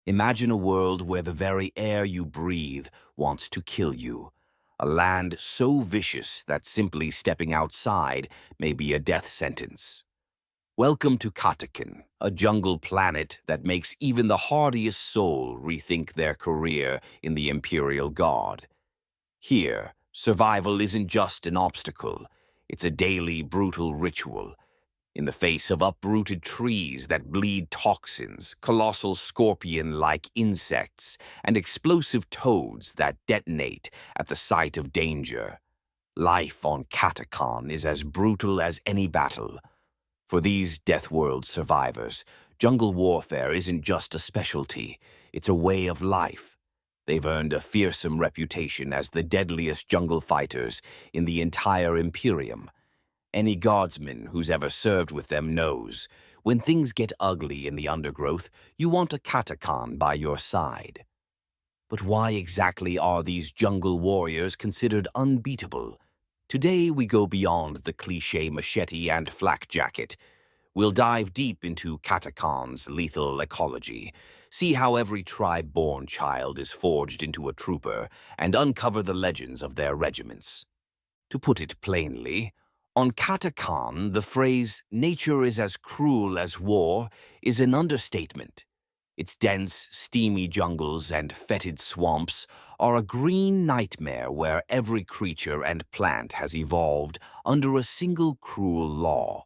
Imagine a world where the very air you breathe wants to kill you. A land so vicious that simply stepping outside may be a death sentence. Welcome to Katakin, a jungle planet that makes even the hardiest soul rethink their career in the Imperial Guard. Here, survival isn't just an obstacle, it's a daily brutal ritual. In the face of uprooted trees that bleed toxins, colossal scorpion-like insects, and explosive toads that detonate at the sight of danger, life on Katakan is as brutal as any battle. For these Death World survivors, jungle warfare isn't just a specialty, it's a way of life. They've earned a fearsome reputation as the deadliest jungle fighters in the entire Imperium. Any guardsman who's ever served with them knows, when things get ugly in the undergrowth, you want a Katakan by your side. But why exactly are these jungle warriors considered unbeatable? Today we go beyond the cliché machete and flak jacket. We'll dive deep into Katakan's lethal ecology, see how every tribe-born child is forged into a trooper, and uncover the legends of their regiments. To put it plainly, on Katakan, the phrase, "nature is as cruel as war," is an understatement. Its dense, steamy jungles and fetid swamps are a green nightmare where every creature and plant has evolved under a single cruel law: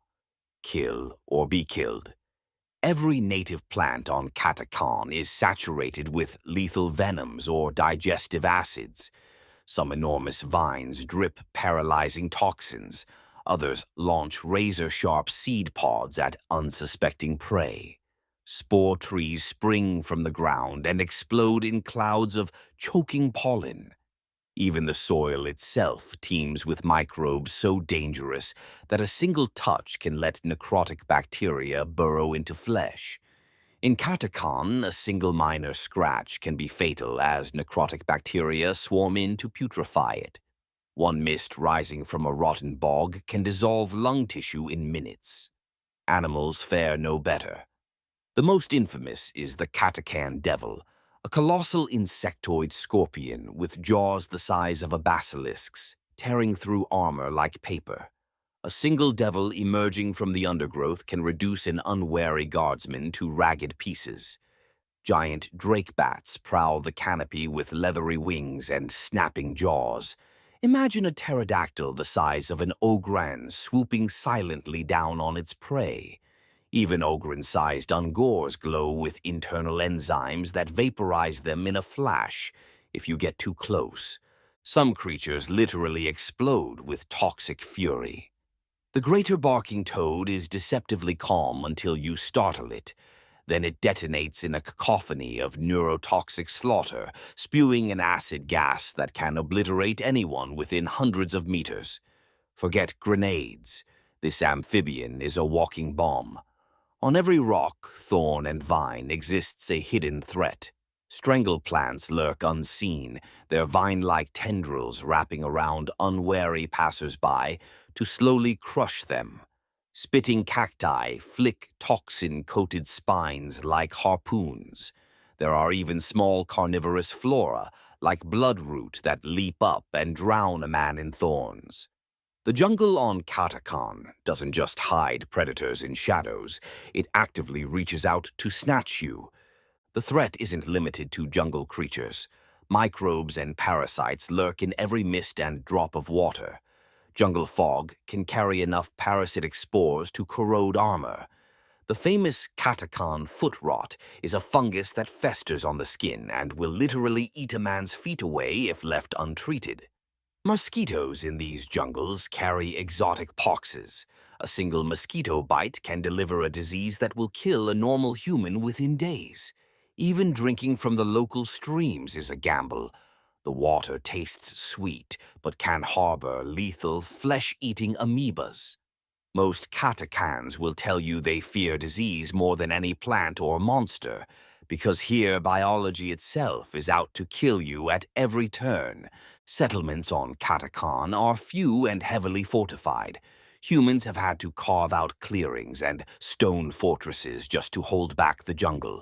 kill or be killed. Every native plant on Katakan is saturated with lethal venoms or digestive acids. Some enormous vines drip paralyzing toxins. Others launch razor-sharp seed pods at unsuspecting prey. Spore trees spring from the ground and explode in clouds of choking pollen. Even the soil itself teems with microbes so dangerous that a single touch can let necrotic bacteria burrow into flesh. In Katakan, a single minor scratch can be fatal as necrotic bacteria swarm in to putrefy it. One mist rising from a rotten bog can dissolve lung tissue in minutes. Animals fare no better. The most infamous is the Katakan devil, a colossal insectoid scorpion with jaws the size of a basilisk's, tearing through armor like paper. A single devil emerging from the undergrowth can reduce an unwary guardsman to ragged pieces. Giant drake bats prowl the canopy with leathery wings and snapping jaws. Imagine a pterodactyl the size of an ogren swooping silently down on its prey. Even ogren-sized ungors glow with internal enzymes that vaporize them in a flash if you get too close. Some creatures literally explode with toxic fury. The greater barking toad is deceptively calm until you startle it. Then it detonates in a cacophony of neurotoxic slaughter, spewing an acid gas that can obliterate anyone within hundreds of meters. Forget grenades. This amphibian is a walking bomb. On every rock, thorn, and vine exists a hidden threat. Strangle plants lurk unseen, their vine-like tendrils wrapping around unwary passers-by to slowly crush them. Spitting cacti flick toxin-coated spines like harpoons. There are even small carnivorous flora, like bloodroot, that leap up and drown a man in thorns. The jungle on Katakan doesn't just hide predators in shadows, it actively reaches out to snatch you. The threat isn't limited to jungle creatures. Microbes and parasites lurk in every mist and drop of water. Jungle fog can carry enough parasitic spores to corrode armor. The famous Katakan foot rot is a fungus that festers on the skin and will literally eat a man's feet away if left untreated. Mosquitoes in these jungles carry exotic poxes. A single mosquito bite can deliver a disease that will kill a normal human within days. Even drinking from the local streams is a gamble. The water tastes sweet, but can harbor lethal, flesh-eating amoebas. Most Katakans will tell you they fear disease more than any plant or monster, because here biology itself is out to kill you at every turn. Settlements on Katakan are few and heavily fortified. Humans have had to carve out clearings and stone fortresses just to hold back the jungle.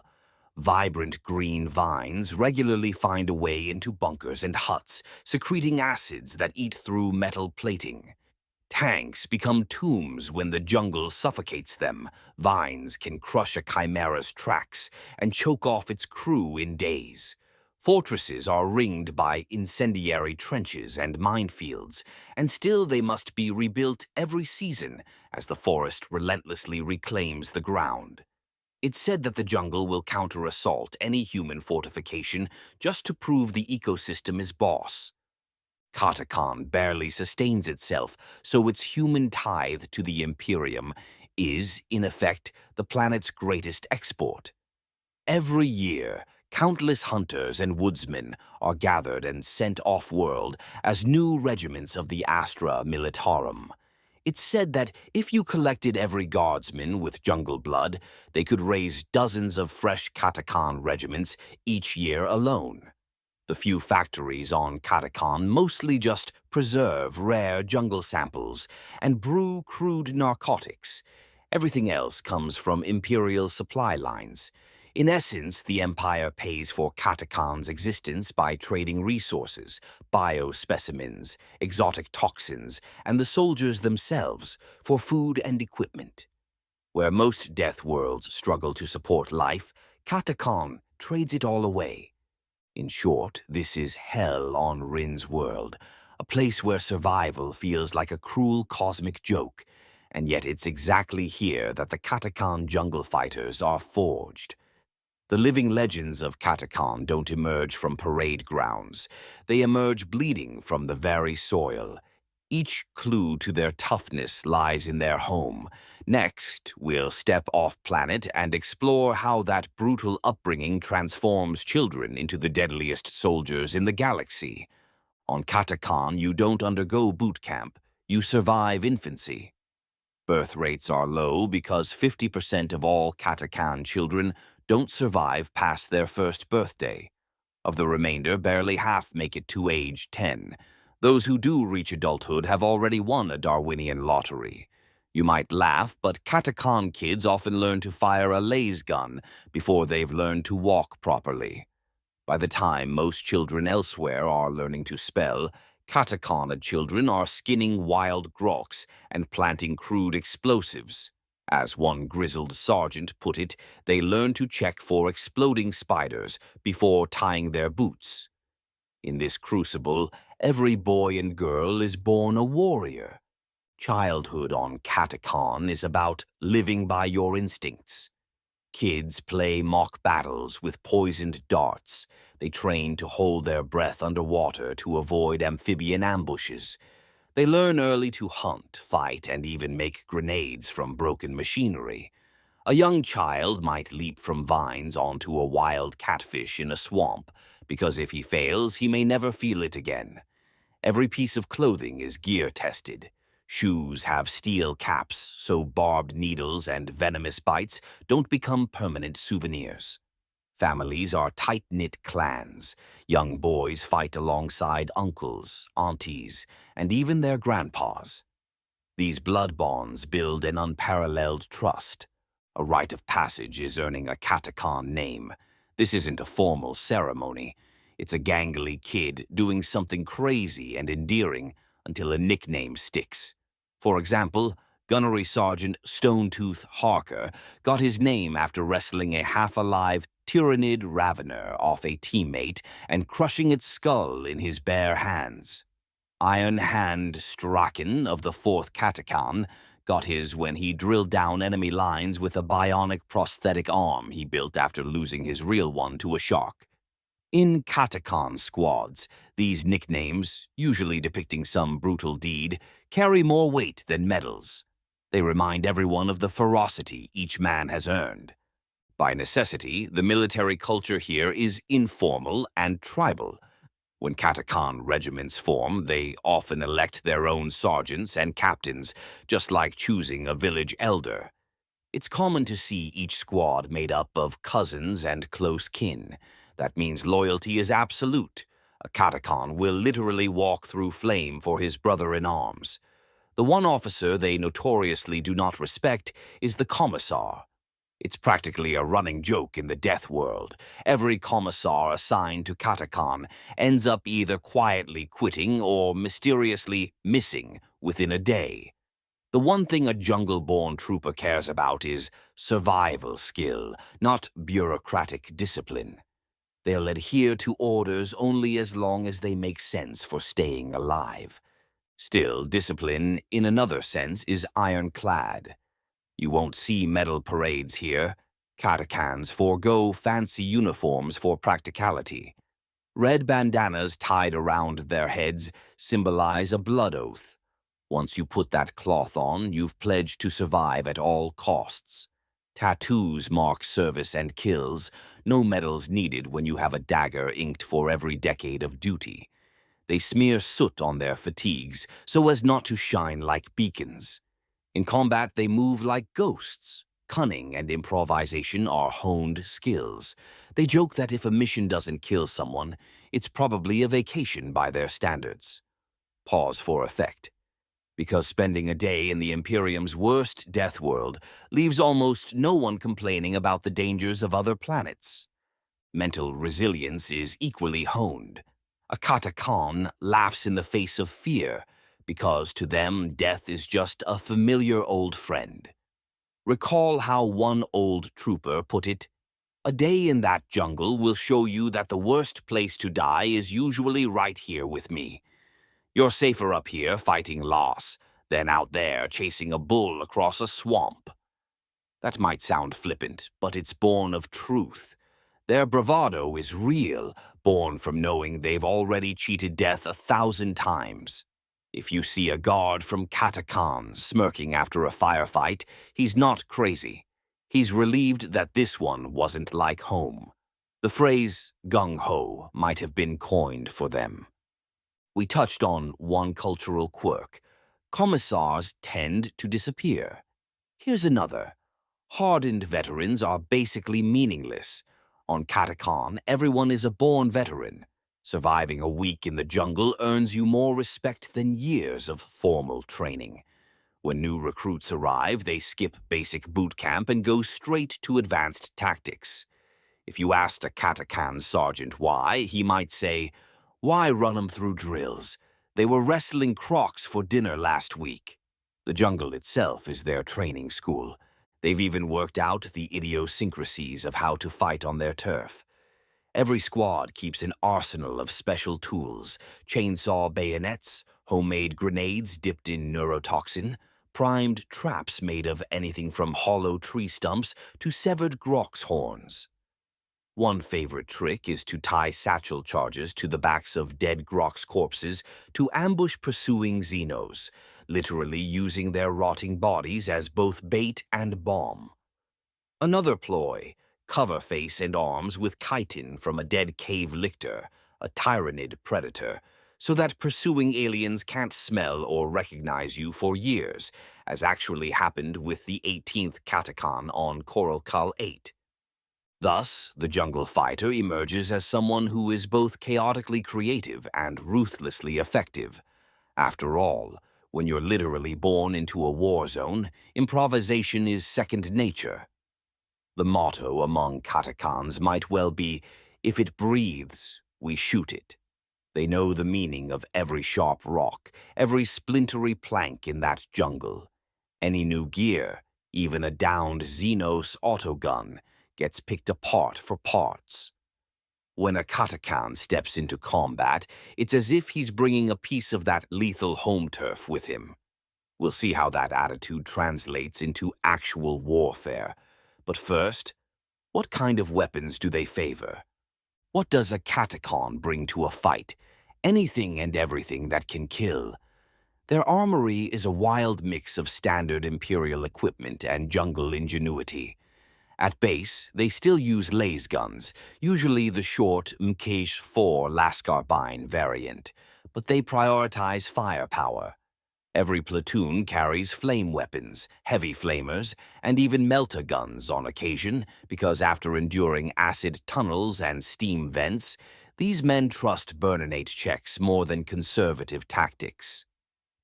Vibrant green vines regularly find a way into bunkers and huts, secreting acids that eat through metal plating. Tanks become tombs when the jungle suffocates them. Vines can crush a chimera's tracks and choke off its crew in days. Fortresses are ringed by incendiary trenches and minefields, and still they must be rebuilt every season as the forest relentlessly reclaims the ground. It's said that the jungle will counter-assault any human fortification just to prove the ecosystem is boss. Katakan barely sustains itself, so its human tithe to the Imperium is, in effect, the planet's greatest export. Every year, countless hunters and woodsmen are gathered and sent off-world as new regiments of the Astra Militarum. It's said that if you collected every guardsman with jungle blood, they could raise dozens of fresh Katakan regiments each year alone. The few factories on Katakan mostly just preserve rare jungle samples and brew crude narcotics. Everything else comes from imperial supply lines. In essence, the Empire pays for Katakan's existence by trading resources, biospecimens, exotic toxins, and the soldiers themselves for food and equipment. Where most death worlds struggle to support life, Katakan trades it all away. In short, this is hell on Rin's world, a place where survival feels like a cruel cosmic joke, and yet it's exactly here that the Katakan jungle fighters are forged. The living legends of Katakan don't emerge from parade grounds. They emerge bleeding from the very soil. Each clue to their toughness lies in their home. Next, we'll step off-planet and explore how that brutal upbringing transforms children into the deadliest soldiers in the galaxy. On Katakan, you don't undergo boot camp. You survive infancy. Birth rates are low because 50% of all Katakan children don't survive past their first birthday. Of the remainder, barely half make it to age 10. Those who do reach adulthood have already won a Darwinian lottery. You might laugh, but Katakan kids often learn to fire a laser gun before they've learned to walk properly. By the time most children elsewhere are learning to spell, Katakana children are skinning wild groks and planting crude explosives. As one grizzled sergeant put it, they learn to check for exploding spiders before tying their boots. In this crucible, every boy and girl is born a warrior. Childhood on Katakan is about living by your instincts. Kids play mock battles with poisoned darts. They train to hold their breath underwater to avoid amphibian ambushes. They learn early to hunt, fight, and even make grenades from broken machinery. A young child might leap from vines onto a wild catfish in a swamp, because if he fails, he may never feel it again. Every piece of clothing is gear-tested. Shoes have steel caps, so barbed needles and venomous bites don't become permanent souvenirs. Families are tight-knit clans. Young boys fight alongside uncles, aunties, and even their grandpas. These blood bonds build an unparalleled trust. A rite of passage is earning a Katakan name. This isn't a formal ceremony. It's a gangly kid doing something crazy and endearing until a nickname sticks. For example, Gunnery Sergeant Stonetooth Harker got his name after wrestling a half-alive Tyrannid Ravener off a teammate and crushing its skull in his bare hands. Iron Hand Strachan of the 4th Katakan got his when he drilled down enemy lines with a bionic prosthetic arm he built after losing his real one to a shark. In Katakan squads, these nicknames, usually depicting some brutal deed, carry more weight than medals. They remind everyone of the ferocity each man has earned. By necessity, the military culture here is informal and tribal. When Katakan regiments form, they often elect their own sergeants and captains, just like choosing a village elder. It's common to see each squad made up of cousins and close kin. That means loyalty is absolute. A Katakan will literally walk through flame for his brother-in-arms. The one officer they notoriously do not respect is the Commissar. It's practically a running joke in the death world. Every commissar assigned to Katakan ends up either quietly quitting or mysteriously missing within a day. The one thing a jungle-born trooper cares about is survival skill, not bureaucratic discipline. They'll adhere to orders only as long as they make sense for staying alive. Still, discipline, in another sense, is ironclad. You won't see medal parades here. Katakans forego fancy uniforms for practicality. Red bandanas tied around their heads symbolize a blood oath. Once you put that cloth on, you've pledged to survive at all costs. Tattoos mark service and kills, no medals needed when you have a dagger inked for every decade of duty. They smear soot on their fatigues so as not to shine like beacons. In combat, they move like ghosts. Cunning and improvisation are honed skills. They joke that if a mission doesn't kill someone, it's probably a vacation by their standards. Pause for effect. Because spending a day in the Imperium's worst death world leaves almost no one complaining about the dangers of other planets. Mental resilience is equally honed. A Katakan laughs in the face of fear, because to them death is just a familiar old friend. Recall how one old trooper put it, "A day in that jungle will show you that the worst place to die is usually right here with me. You're safer up here fighting loss than out there chasing a bull across a swamp." That might sound flippant, but it's born of truth. Their bravado is real, born from knowing they've already cheated death 1,000 times. If you see a guard from Katakan smirking after a firefight, he's not crazy. He's relieved that this one wasn't like home. The phrase gung-ho might have been coined for them. We touched on one cultural quirk. Commissars tend to disappear. Here's another. Hardened veterans are basically meaningless. On Katakan, everyone is a born veteran. Surviving a week in the jungle earns you more respect than years of formal training. When new recruits arrive, they skip basic boot camp and go straight to advanced tactics. If you asked a Katakan sergeant why, he might say, "Why run them through drills? They were wrestling crocs for dinner last week." The jungle itself is their training school. They've even worked out the idiosyncrasies of how to fight on their turf. Every squad keeps an arsenal of special tools, chainsaw bayonets, homemade grenades dipped in neurotoxin, primed traps made of anything from hollow tree stumps to severed grox horns. One favorite trick is to tie satchel charges to the backs of dead grox corpses to ambush pursuing Xenos, literally using their rotting bodies as both bait and bomb. Another ploy, cover face and arms with chitin from a dead cave lictor, a tyrannid predator, so that pursuing aliens can't smell or recognize you for years, as actually happened with the 18th Katakan on Coral Cull 8. Thus, the jungle fighter emerges as someone who is both chaotically creative and ruthlessly effective. After all, when you're literally born into a war zone, improvisation is second nature. The motto among Katakans might well be, "If it breathes, we shoot it." They know the meaning of every sharp rock, every splintery plank in that jungle. Any new gear, even a downed Xenos autogun, gets picked apart for parts. When a Katakan steps into combat, it's as if he's bringing a piece of that lethal home turf with him. We'll see how that attitude translates into actual warfare. But first, what kind of weapons do they favor? What does a Katakan bring to a fight? Anything and everything that can kill. Their armory is a wild mix of standard Imperial equipment and jungle ingenuity. At base, they still use laser guns, usually the short Mkh-4 Lascarbine variant, but they prioritize firepower. Every platoon carries flame weapons, heavy flamers, and even melter guns on occasion, because after enduring acid tunnels and steam vents, these men trust burninate checks more than conservative tactics.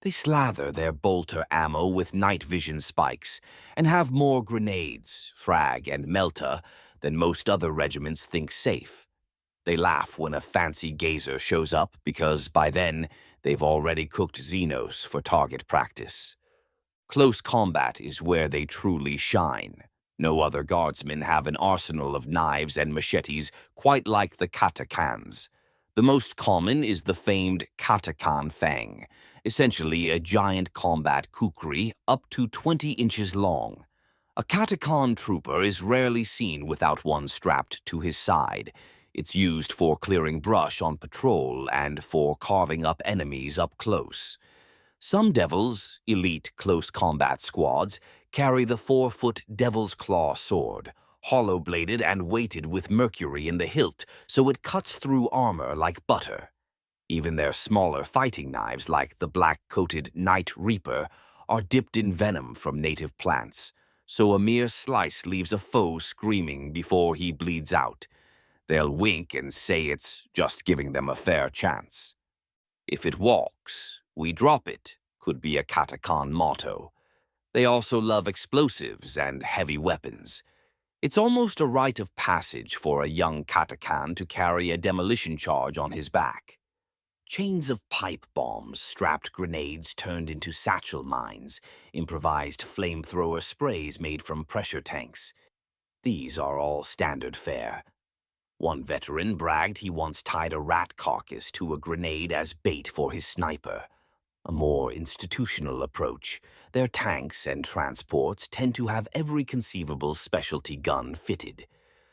They slather their bolter ammo with night vision spikes and have more grenades, frag, and melta than most other regiments think safe. They laugh when a fancy gazer shows up because by then they've already cooked Xenos for target practice. Close combat is where they truly shine. No other guardsmen have an arsenal of knives and machetes quite like the Katakans. The most common is the famed Katakan Fang, essentially a giant combat kukri up to 20 inches long. A Katakan trooper is rarely seen without one strapped to his side. It's used for clearing brush on patrol and for carving up enemies up close. Some Devils, elite close combat squads, carry the 4-foot Devil's Claw sword, hollow-bladed and weighted with mercury in the hilt so it cuts through armor like butter. Even their smaller fighting knives, like the black-coated Night Reaper, are dipped in venom from native plants, so a mere slice leaves a foe screaming before he bleeds out. They'll wink and say it's just giving them a fair chance. If it walks, we drop it, could be a Katakan motto. They also love explosives and heavy weapons. It's almost a rite of passage for a young Katakan to carry a demolition charge on his back. Chains of pipe bombs, strapped grenades turned into satchel mines, improvised flamethrower sprays made from pressure tanks. These are all standard fare. One veteran bragged he once tied a rat carcass to a grenade as bait for his sniper. A more institutional approach. Their tanks and transports tend to have every conceivable specialty gun fitted.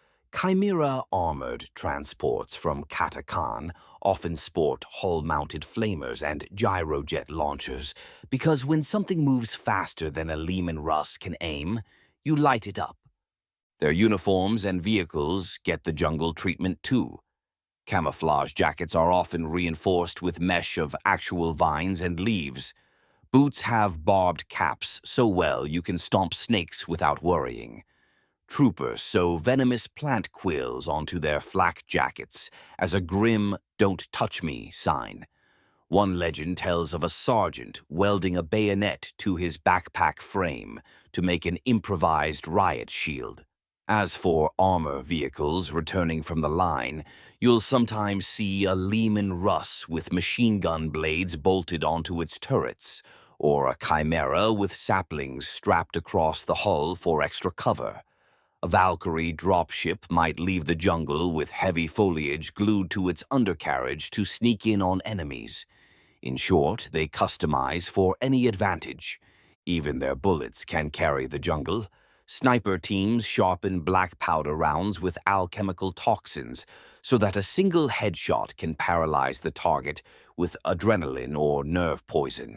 Chimera armored transports from Katakan often sport hull-mounted flamers and gyrojet launchers because when something moves faster than a Leman Russ can aim, you light it up. Their uniforms and vehicles get the jungle treatment too. Camouflage jackets are often reinforced with mesh of actual vines and leaves. Boots have barbed caps so well you can stomp snakes without worrying. Troopers sew venomous plant quills onto their flak jackets as a grim "don't touch me" sign. One legend tells of a sergeant welding a bayonet to his backpack frame to make an improvised riot shield. As for armor vehicles returning from the line, you'll sometimes see a Leman Russ with machine gun blades bolted onto its turrets, or a Chimera with saplings strapped across the hull for extra cover. A Valkyrie dropship might leave the jungle with heavy foliage glued to its undercarriage to sneak in on enemies. In short, they customize for any advantage. Even their bullets can carry the jungle. Sniper teams sharpen black powder rounds with alchemical toxins so that a single headshot can paralyze the target with adrenaline or nerve poison.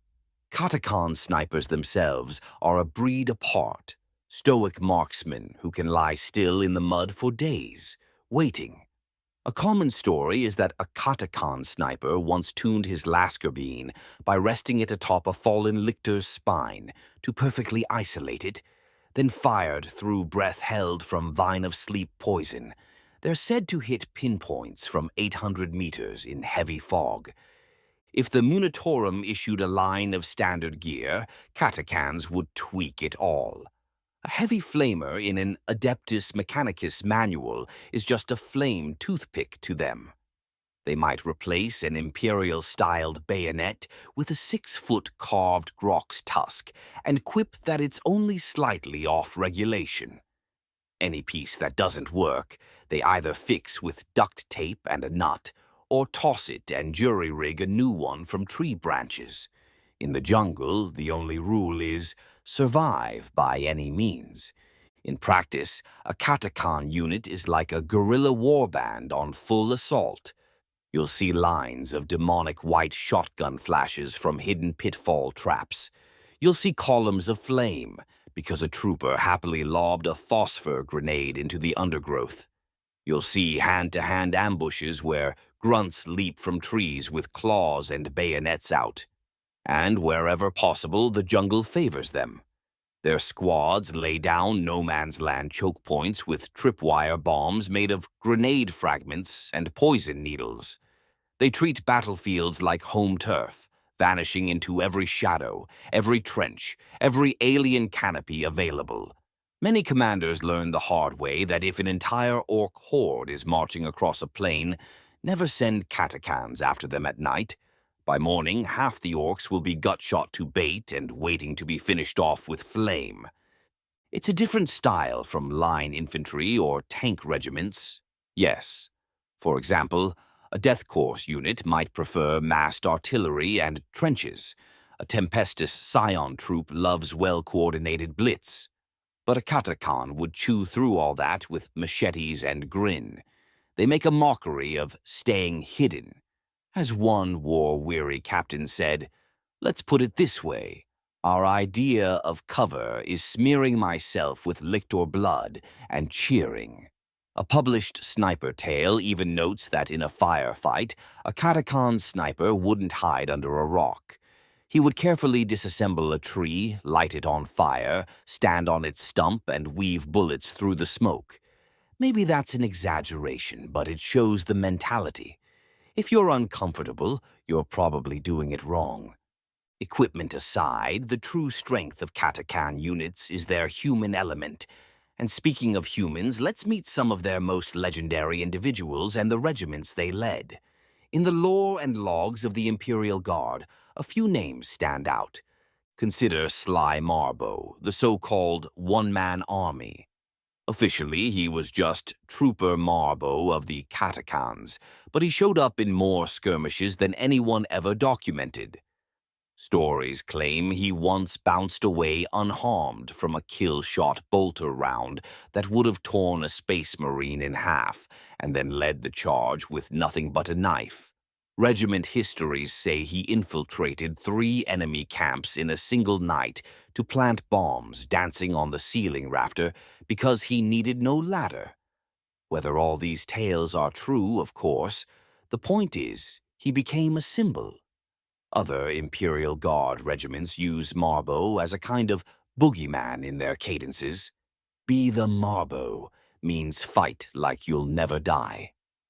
Katakan snipers themselves are a breed apart. Stoic marksmen who can lie still in the mud for days, waiting. A common story is that a Katakan sniper once tuned his Laskerbine by resting it atop a fallen lictor's spine to perfectly isolate it, then fired through breath held from Vine of Sleep poison. They're said to hit pinpoints from 800 meters in heavy fog. If the Munitorum issued a line of standard gear, Katakans would tweak it all. A heavy flamer in an Adeptus Mechanicus manual is just a flame toothpick to them. They might replace an Imperial-styled bayonet with a 6-foot carved Grox tusk and quip that it's only slightly off regulation. Any piece that doesn't work, they either fix with duct tape and a nut, or toss it and jury-rig a new one from tree branches. In the jungle, the only rule is survive by any means. In practice, a Katakan unit is like a guerrilla warband on full assault. You'll see lines of demonic white shotgun flashes from hidden pitfall traps. You'll see columns of flame because a trooper happily lobbed a phosphor grenade into the undergrowth. You'll see hand-to-hand ambushes where grunts leap from trees with claws and bayonets out. And wherever possible, the jungle favors them. Their squads lay down no-man's land choke points with tripwire bombs made of grenade fragments and poison needles. They treat battlefields like home turf, vanishing into every shadow, every trench, every alien canopy available. Many commanders learn the hard way that if an entire orc horde is marching across a plain, never send katakans after them at night. By morning, half the orcs will be gut-shot to bait and waiting to be finished off with flame. It's a different style from line infantry or tank regiments. Yes. For example, a Death Corps unit might prefer massed artillery and trenches. A Tempestus Scion troop loves well-coordinated blitz. But a Katakan would chew through all that with machetes and grin. They make a mockery of staying hidden. As one war-weary captain said, "Let's put it this way. Our idea of cover is smearing myself with lictor blood and cheering." A published sniper tale even notes that in a firefight, a Katakan sniper wouldn't hide under a rock. He would carefully disassemble a tree, light it on fire, stand on its stump, and weave bullets through the smoke. Maybe that's an exaggeration, but it shows the mentality. If you're uncomfortable, you're probably doing it wrong. Equipment aside, the true strength of Katakan units is their human element. And speaking of humans, let's meet some of their most legendary individuals and the regiments they led. In the lore and logs of the Imperial Guard, a few names stand out. Consider Sly Marbo, the so-called one-man army. Officially, he was just Trooper Marbo of the Katakans, but he showed up in more skirmishes than anyone ever documented. Stories claim he once bounced away unharmed from a kill-shot bolter round that would have torn a space marine in half, and then led the charge with nothing but a knife. Regiment histories say he infiltrated 3 enemy camps in a single night to plant bombs dancing on the ceiling rafter because he needed no ladder. Whether all these tales are true, of course, the point is he became a symbol. Other Imperial Guard regiments use Marbo as a kind of boogeyman in their cadences. Be the Marbo means fight like you'll never die.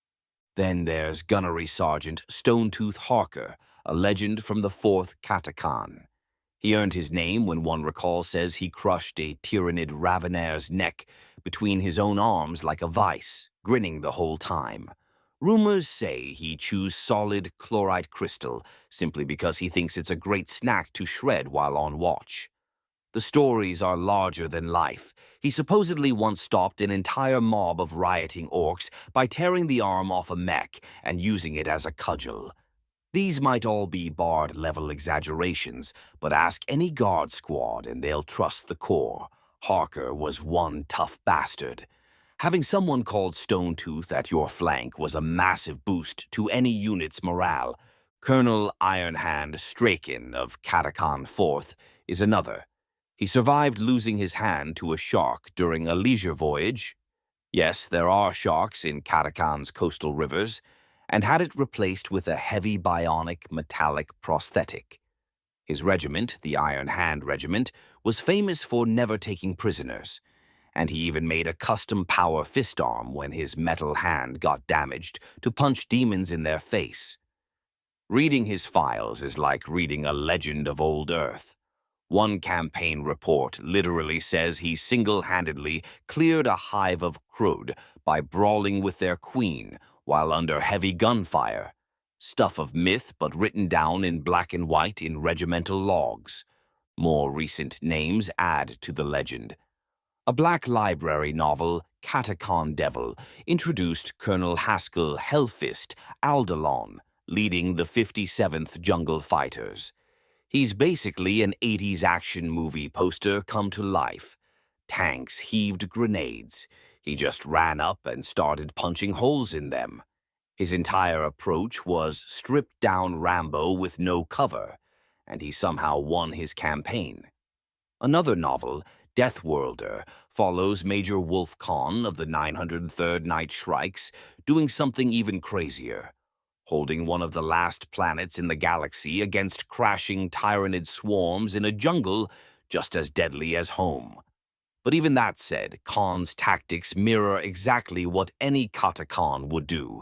Then there's Gunnery Sergeant Stonetooth Harker, a legend from the 4th Katakan. He earned his name when one recall says he crushed a Tyrannid Ravenaire's neck between his own arms like a vice, grinning the whole time. Rumors say he chews solid chloride crystal simply because he thinks it's a great snack to shred while on watch. The stories are larger than life. He supposedly once stopped an entire mob of rioting orcs by tearing the arm off a mech and using it as a cudgel. These might all be Bard-level exaggerations, but ask any guard squad and they'll trust the Corps. Harker was one tough bastard. Having someone called Stonetooth at your flank was a massive boost to any unit's morale. Colonel Ironhand Straken of Katakan 4th is another. He survived losing his hand to a shark during a leisure voyage. Yes, there are sharks in Katakan's coastal rivers, and had it replaced with a heavy bionic metallic prosthetic. His regiment, the Iron Hand Regiment, was famous for never taking prisoners, and he even made a custom power fist arm when his metal hand got damaged to punch demons in their face. Reading his files is like reading a legend of old Earth. One campaign report literally says he single-handedly cleared a hive of Krud by brawling with their queen while under heavy gunfire. Stuff of myth but written down in black and white in regimental logs. More recent names add to the legend. A Black Library novel, Katakan Devil, introduced Colonel Haskell Hellfist Aldalon, leading the 57th Jungle Fighters. He's basically an 80s action movie poster come to life. Tanks heaved grenades. He just ran up and started punching holes in them. His entire approach was stripped-down Rambo with no cover, and he somehow won his campaign. Another novel, Deathworlder, follows Major Wolf Kahn of the 903rd Night Shrikes doing something even crazier, holding one of the last planets in the galaxy against crashing Tyrannid swarms in a jungle just as deadly as home. But even that said, Kahn's tactics mirror exactly what any Katakan would do.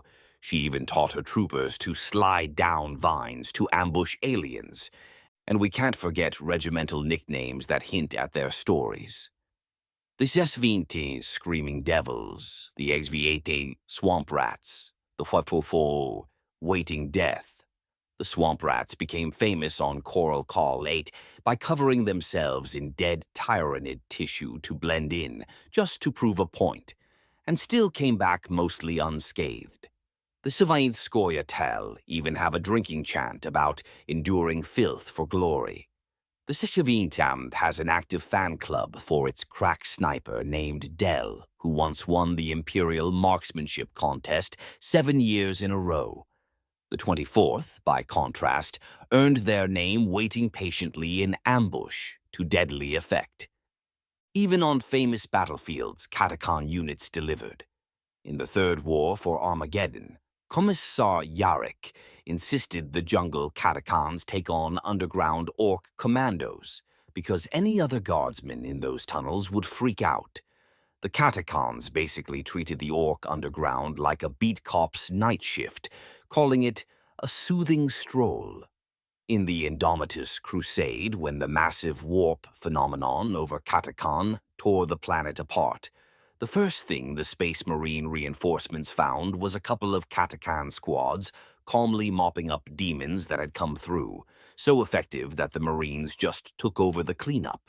She even taught her troopers to slide down vines to ambush aliens. And we can't forget regimental nicknames that hint at their stories. The Sesvinti, Screaming Devils, the Exviate, Swamp Rats, the Fwafofo, Waiting Death. The Swamp Rats became famous on Coral Call 8 by covering themselves in dead tyrannid tissue to blend in, just to prove a point, and still came back mostly unscathed. The Savaint Skoyatel even have a drinking chant about enduring filth for glory. The Sishavintam has an active fan club for its crack sniper named Del, who once won the Imperial Marksmanship Contest 7 years in a row. The 24th, by contrast, earned their name waiting patiently in ambush to deadly effect. Even on famous battlefields, Katakon units delivered. In the Third War for Armageddon, Commissar Yarrick insisted the jungle Katakons take on underground orc commandos because any other guardsmen in those tunnels would freak out. The Katakons basically treated the orc underground like a beat cop's night shift, calling it a soothing stroll. In the Indomitus Crusade, when the massive warp phenomenon over Katakon tore the planet apart, the first thing the Space Marine reinforcements found was a couple of Katakan squads calmly mopping up demons that had come through, so effective that the Marines just took over the cleanup.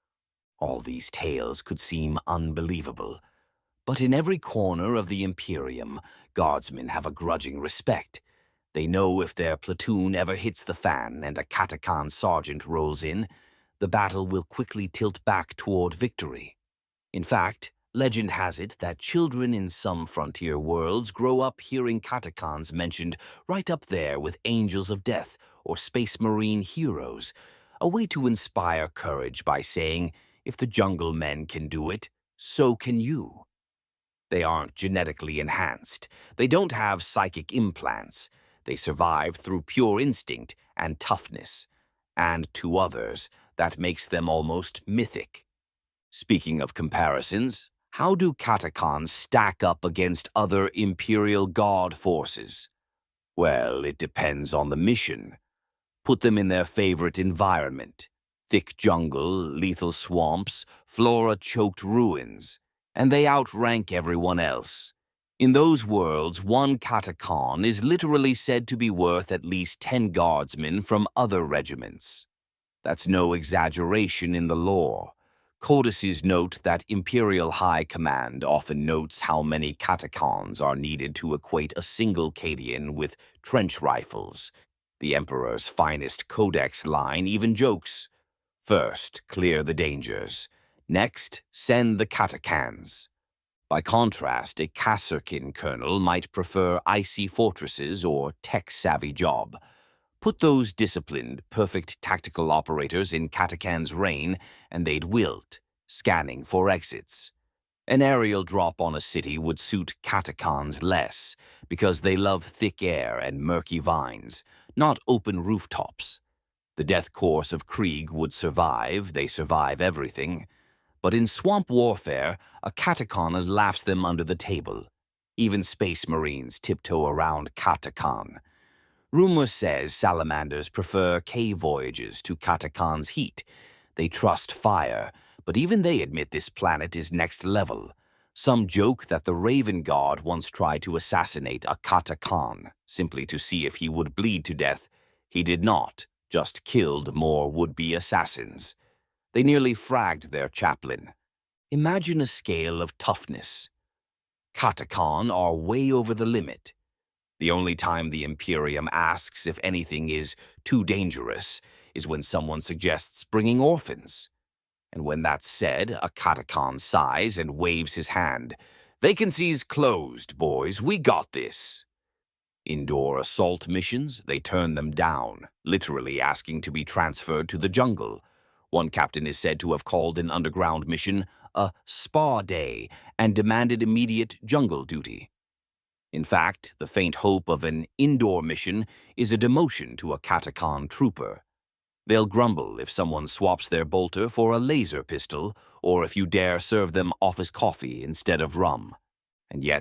All these tales could seem unbelievable, but in every corner of the Imperium, guardsmen have a grudging respect. They know if their platoon ever hits the fan and a Katakan sergeant rolls in, the battle will quickly tilt back toward victory. In fact, legend has it that children in some frontier worlds grow up hearing Katakons mentioned right up there with angels of death or space marine heroes, a way to inspire courage by saying, if the jungle men can do it, so can you. They aren't genetically enhanced. They don't have psychic implants. They survive through pure instinct and toughness. And to others, that makes them almost mythic. Speaking of comparisons, how do Katakons stack up against other Imperial Guard forces? Well, it depends on the mission. Put them in their favorite environment. Thick jungle, lethal swamps, flora-choked ruins, and they outrank everyone else. In those worlds, one Katakon is literally said to be worth at least 10 guardsmen from other regiments. That's no exaggeration in the lore. Codices note that Imperial High Command often notes how many Katakons are needed to equate a single Cadian with trench rifles. The Emperor's finest codex line even jokes, "First, clear the dangers. Next, send the Katakans." By contrast, a Kasserkin colonel might prefer icy fortresses or tech-savvy job. Put those disciplined, perfect tactical operators in Katakan's reign, and they'd wilt, scanning for exits. An aerial drop on a city would suit Katakons less, because they love thick air and murky vines, not open rooftops. The death course of Krieg would survive, they survive everything. But in swamp warfare, a Katakon laughs them under the table. Even space marines tiptoe around Katakon. Rumor says salamanders prefer cave voyages to Katakan's heat. They trust fire, but even they admit this planet is next level. Some joke that the Raven God once tried to assassinate a Katakon, simply to see if he would bleed to death. He did not, just killed more would-be assassins. They nearly fragged their chaplain. Imagine a scale of toughness. Katakon are way over the limit. The only time the Imperium asks if anything is too dangerous is when someone suggests bringing orphans. And when that's said, a Katakon sighs and waves his hand. "Vacancies closed, boys. We got this." Indoor assault missions, they turn them down, literally asking to be transferred to the jungle. One captain is said to have called an underground mission a spa day and demanded immediate jungle duty. In fact, the faint hope of an indoor mission is a demotion to a Katakon trooper. They'll grumble if someone swaps their bolter for a laser pistol, or if you dare serve them office coffee instead of rum. And yet,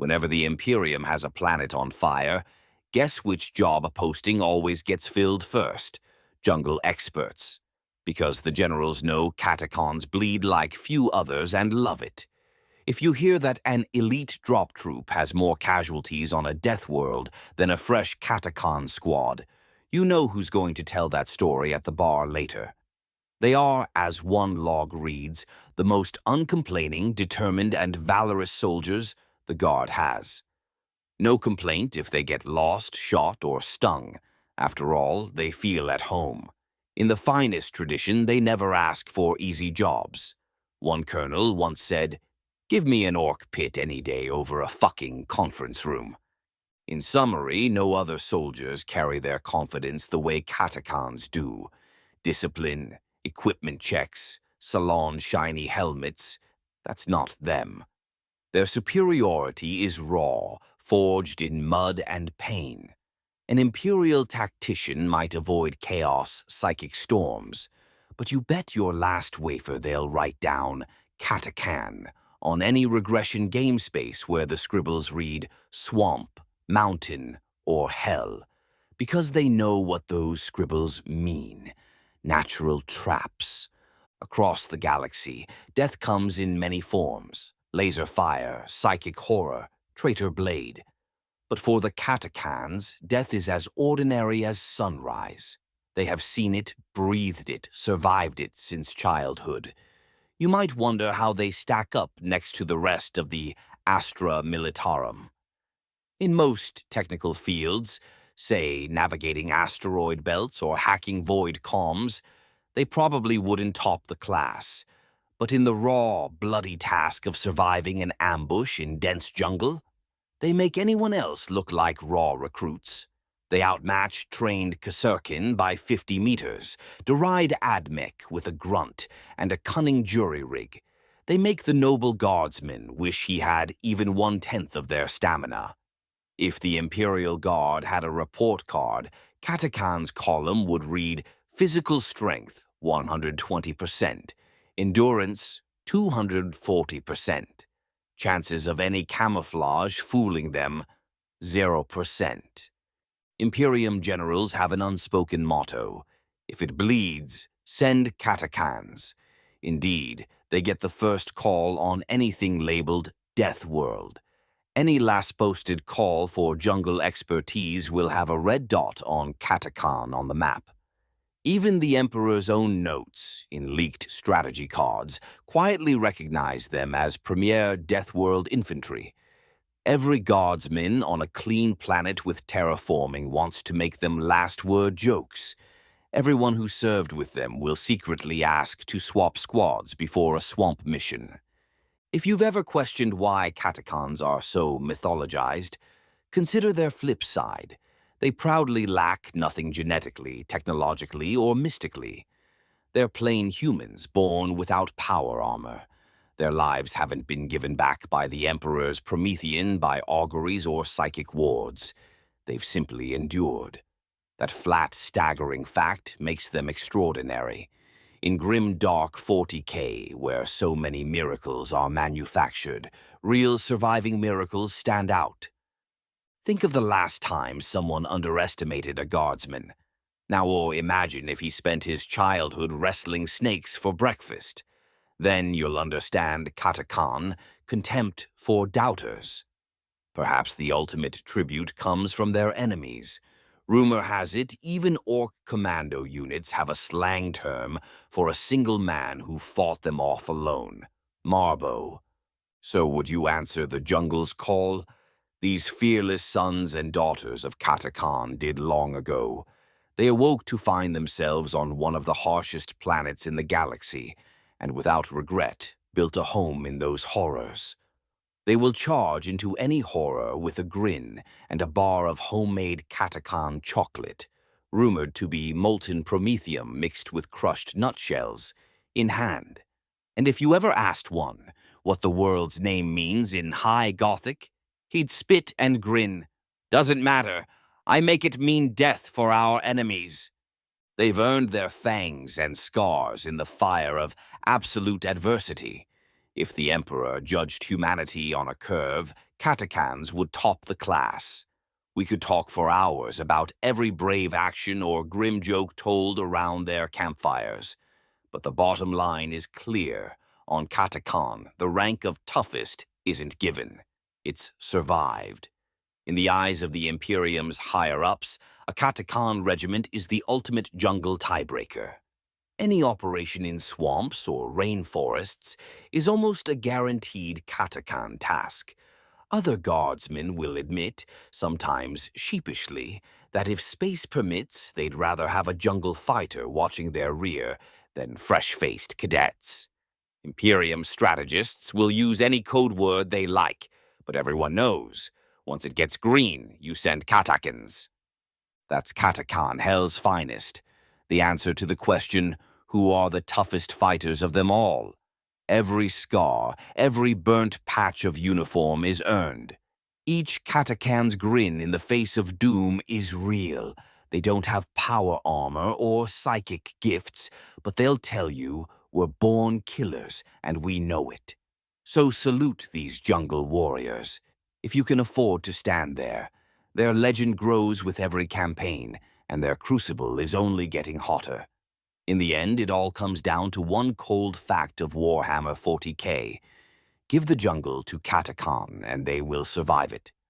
Whenever the Imperium has a planet on fire, guess which job posting always gets filled first? Jungle experts. Because the generals know catacons bleed like few others and love it. If you hear that an elite drop troop has more casualties on a death world than a fresh catacon squad, you know who's going to tell that story at the bar later. They are, as one log reads, the most uncomplaining, determined, and valorous soldiers the Guard has. No complaint if they get lost, shot, or stung. After all, they feel at home. In the finest tradition, they never ask for easy jobs. One colonel once said, "Give me an orc pit any day over a fucking conference room." In summary, no other soldiers carry their confidence the way catacons do. Discipline, equipment checks, salon shiny helmets, that's not them. Their superiority is raw, forged in mud and pain. An imperial tactician might avoid chaos, psychic storms, but you bet your last wafer they'll write down Catacan on any regression game space where the scribbles read swamp, mountain, or hell, because they know what those scribbles mean. Natural traps. Across the galaxy, death comes in many forms: laser fire, psychic horror, traitor blade. But for the catacans, death is as ordinary as sunrise. They have seen it, breathed it, survived it since childhood. You might wonder how they stack up next to the rest of the Astra Militarum. In most technical fields, say navigating asteroid belts or hacking void comms, they probably wouldn't top the class. But in the raw, bloody task of surviving an ambush in dense jungle, they make anyone else look like raw recruits. They outmatch trained Kasurkin by 50 meters, deride Admech with a grunt and a cunning jury rig. They make the noble guardsman wish he had even 1/10 of their stamina. If the Imperial Guard had a report card, Catacan's column would read physical strength 120%, endurance 240%. Chances of any camouflage fooling them 0%. Imperium generals have an unspoken motto: if it bleeds, send Catacans. Indeed, they get the first call on anything labeled Death World. Any last posted call for jungle expertise will have a red dot on Catacan on the map. Even the Emperor's own notes, in leaked strategy cards, quietly recognize them as Premier Death World infantry. Every guardsman on a clean planet with terraforming wants to make them last-word jokes. Everyone who served with them will secretly ask to swap squads before a swamp mission. If you've ever questioned why catacons are so mythologized, consider their flip side. They proudly lack nothing genetically, technologically, or mystically. They're plain humans born without power armor. Their lives haven't been given back by the Emperor's Promethean by auguries or psychic wards. They've simply endured. That flat, staggering fact makes them extraordinary. In grim, dark 40K, where so many miracles are manufactured, real surviving miracles stand out. Think of the last time someone underestimated a guardsman. Now, or imagine if he spent his childhood wrestling snakes for breakfast. Then you'll understand Catacan, contempt for doubters. Perhaps the ultimate tribute comes from their enemies. Rumor has it, even orc commando units have a slang term for a single man who fought them off alone: Marbo. So would you answer the jungle's call? These fearless sons and daughters of Catacan did long ago. They awoke to find themselves on one of the harshest planets in the galaxy, and without regret built a home in those horrors. They will charge into any horror with a grin and a bar of homemade Catacan chocolate, rumored to be molten promethium mixed with crushed nutshells, in hand. And if you ever asked one what the world's name means in High Gothic, he'd spit and grin. "Doesn't matter. I make it mean death for our enemies." They've earned their fangs and scars in the fire of absolute adversity. If the Emperor judged humanity on a curve, Katakans would top the class. We could talk for hours about every brave action or grim joke told around their campfires. But the bottom line is clear. On Katakan, the rank of toughest isn't given. It's survived. In the eyes of the Imperium's higher-ups, a Katakan regiment is the ultimate jungle tiebreaker. Any operation in swamps or rainforests is almost a guaranteed Katakan task. Other guardsmen will admit, sometimes sheepishly, that if space permits, they'd rather have a jungle fighter watching their rear than fresh-faced cadets. Imperium strategists will use any code word they like, but everyone knows, once it gets green, you send Katakans. That's Katakan, Hell's finest. The answer to the question, who are the toughest fighters of them all? Every scar, every burnt patch of uniform is earned. Each Katakan's grin in the face of doom is real. They don't have power armor or psychic gifts, but they'll tell you we're born killers and we know it. So salute these jungle warriors. If you can afford to stand there, their legend grows with every campaign, and their crucible is only getting hotter. In the end, it all comes down to one cold fact of Warhammer 40K. Give the jungle to Katakan, and they will survive it.